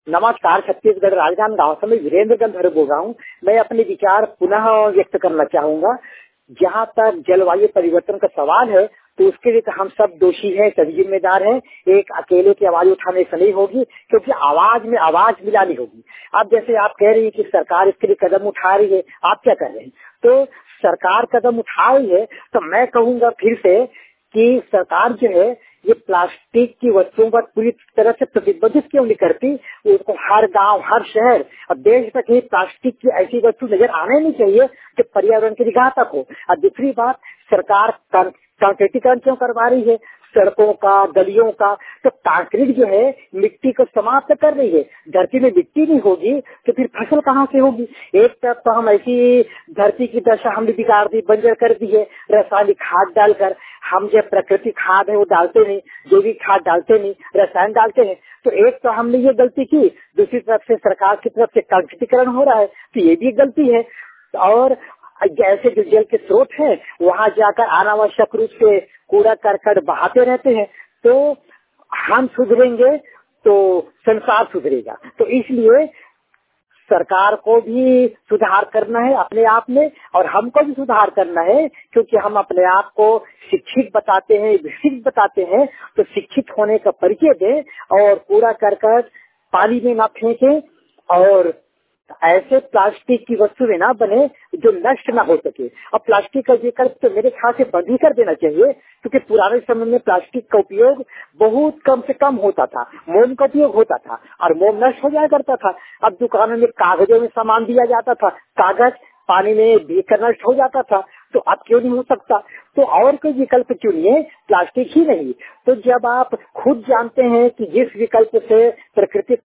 नमस्कार। छत्तीसगढ़ राजनांद गांव से मैं वीरेंद्र गंधर्व बोल रहा हूँ। मैं अपने विचार पुनः व्यक्त करना चाहूंगा। जहाँ तक जलवायु परिवर्तन का सवाल है तो उसके लिए तो हम सब दोषी हैं, सभी जिम्मेदार हैं। एक अकेले की आवाज उठाने से नहीं होगी, क्योंकि आवाज में आवाज मिलानी होगी। अब जैसे आप कह रही है कि सरकार इसके लिए कदम उठा रही है, आप क्या कर रहे हैं? तो सरकार कदम उठा रही है तो मैं कहूँगा फिर से कि सरकार जो है ये प्लास्टिक की वस्तुओं पर पूरी तरह से प्रतिबंधित क्यों नहीं करती? उसको हर गांव, हर शहर और देश तक ही प्लास्टिक की ऐसी वस्तु नजर आने नहीं चाहिए जो पर्यावरण के लिए घातक हो। और दूसरी बात, सरकार कंक्रीटीकरण क्यों करवा रही है सड़कों का, गलियों का? तो कंक्रीट जो है मिट्टी को समाप्त कर रही है। धरती में मिट्टी नहीं होगी तो फिर फसल कहाँ से होगी? एक तरफ तो हम ऐसी धरती की दशा हमने बिगाड़ दी, बंजर कर दी है रासायनिक खाद डालकर। हम जो प्रकृति खाद है वो डालते नहीं, जैविक खाद डालते नहीं, रसायन डालते हैं। तो एक तो हमने ये गलती की, दूसरी तरफ से सरकार की तरफ से कंक्रीटीकरण हो रहा है, तो ये भी गलती है। और जैसे जो जल के स्रोत है वहाँ जाकर अनावश्यक रूप से कूड़ा करकट बहाते रहते हैं। तो हम सुधरेंगे तो संसार सुधरेगा। तो इसलिए सरकार को भी सुधार करना है अपने आप में, और हमको भी सुधार करना है, क्योंकि हम अपने आप को शिक्षित बताते हैं, विकसित बताते हैं। तो शिक्षित होने का परिचय दें और कूड़ा करकट पानी में ना फेंकें, और ऐसे प्लास्टिक की वस्तुएं ना बने जो नष्ट ना हो सके। अब प्लास्टिक का विकल्प तो मेरे ख्याल से बंद ही कर देना चाहिए, क्योंकि पुराने समय में प्लास्टिक का उपयोग बहुत कम से कम होता था। मोम का उपयोग होता था और मोम नष्ट हो जाया करता था। अब दुकानों में कागजों में सामान दिया जाता था, कागज पानी में भीगकर नष्ट हो जाता था। तो अब क्यों नहीं हो सकता? तो और कोई विकल्प चुनिए, प्लास्टिक ही नहीं। तो जब आप खुद जानते हैं कि जिस विकल्प से प्रकृति